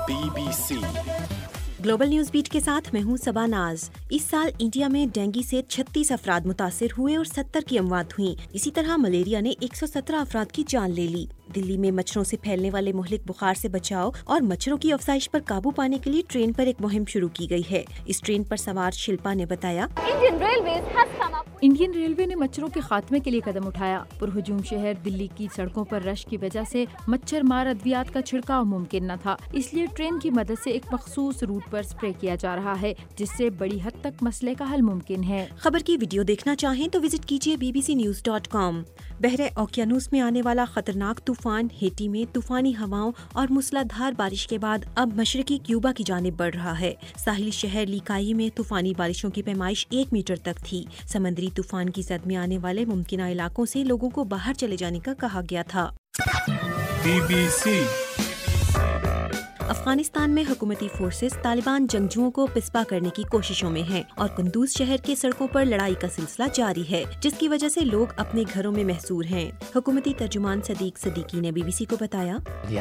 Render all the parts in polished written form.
BBC global news beat के साथ मैं हूं सबा नाज। इस साल इंडिया में डेंगू से 36 अफराद मुतासिर हुए और 70 की अमवात हुई। इसी तरह मलेरिया ने 117 अफराद की जान ले ली। दिल्ली में मच्छरों से फैलने वाले मुहलिक बुखार से बचाव और मच्छरों की अफजाइश पर काबू पाने के लिए ट्रेन पर एक मुहिम शुरू की गई है। इस ट्रेन पर सवार शिल्पा ने बताया, इंडियन रेलवे ने मच्छरों के खात्मे के लिए कदम उठाया। पुरहुजूम शहर दिल्ली की सड़कों पर रश की वजह से मच्छर मार अद्वियात का छिड़काव मुमकिन न था, इसलिए ट्रेन की मदद से एक मखसूस रूट पर स्प्रे किया जा रहा है, जिससे बड़ी हद तक मसले का हल मुमकिन है। खबर की वीडियो देखना चाहें तो विजिट कीजिए bbcnews.com। बहरे ओकियानूस में आने वाला खतरनाक तूफान हेटी में तूफानी हवाओं और मूसलाधार बारिश के बाद अब मशरकी क्यूबा की जानिब बढ़ रहा है। साहिली शहर लिकाई में तूफानी बारिशों की पैमाइश 1 मीटर तक थी। समंदरी तूफान की जद में आने वाले मुमकिना इलाकों से लोगों को बाहर चले जाने का कहा गया था। BBC अफगानिस्तान में हुकूमती फोर्सेस तालिबान जंगजुओं को पिस्पा करने की कोशिशों में हैं और कुंदूज शहर के सड़कों पर लड़ाई का सिलसिला जारी है, जिसकी वजह से लोग अपने घरों में महसूर हैं। हुकूमती तर्जुमान सदीक सदीकी ने BBC को बताया,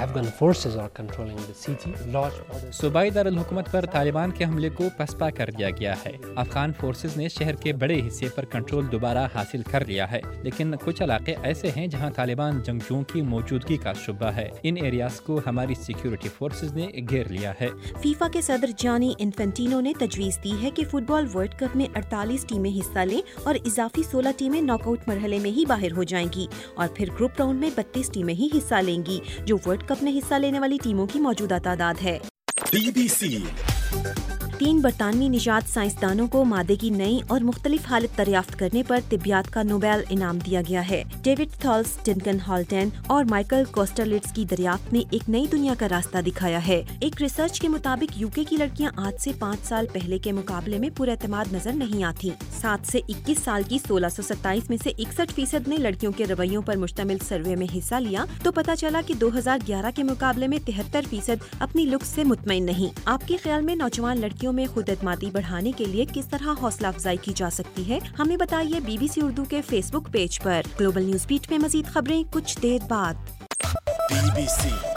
सूबाई दारुल हुकूमत पर तालिबान के हमले को पसपा कर दिया गया है। अफगान फोर्सेस ने शहर के बड़े हिस्से पर कंट्रोल दोबारा हासिल कर लिया है, लेकिन कुछ इलाके ऐसे हैं जहां तालिबान जंगजुओं की मौजूदगी का शुबा है। इन एरियाज को हमारी सिक्योरिटी फोर्सेस ने घेर लिया है। फीफा के सदर जानी इन्फेंटिनो ने तजवीज़ दी है कि फुटबॉल वर्ल्ड कप में 48 टीमें हिस्सा लें और इजाफी 16 टीमें नॉकआउट मरहले में ही बाहर हो जाएंगी और फिर ग्रुप राउंड में 32 टीमें ही हिस्सा लेंगी, जो वर्ल्ड कप में हिस्सा लेने वाली टीमों की मौजूदा तादाद है। BBC 3 बरतानवी निजात साइंसदानों को मादे की नई और मुख्तलिफ हालत दरियाफ्त करने पर तिब्बियात का नोबेल इनाम दिया गया है। डेविड थॉल्स, डिंकन हॉल्टन और माइकल कोस्टरलिट्स की दरियाफ्त ने एक नई दुनिया का रास्ता दिखाया है। एक रिसर्च के मुताबिक यूके की लड़कियां आज से 5 साल पहले के मुकाबले में पुरएतमाद नजर नहीं आती। 7 से 21 साल की 1627 में से 61% ने लड़कियों के रवैयों पर मुश्तमिल सर्वे में हिस्सा लिया तो पता चला कि 2011 के मुकाबले में 73% अपनी लुक्स से मुतमईन नहीं। आपके ख्याल में नौजवान लड़कियों में खुद एतमादी बढ़ाने के लिए किस तरह हौसला अफजाई की जा सकती है? हमें बताइए BBC उर्दू के फेसबुक पेज पर। ग्लोबल न्यूज बीट में मजीद खबरें कुछ देर बाद। BBC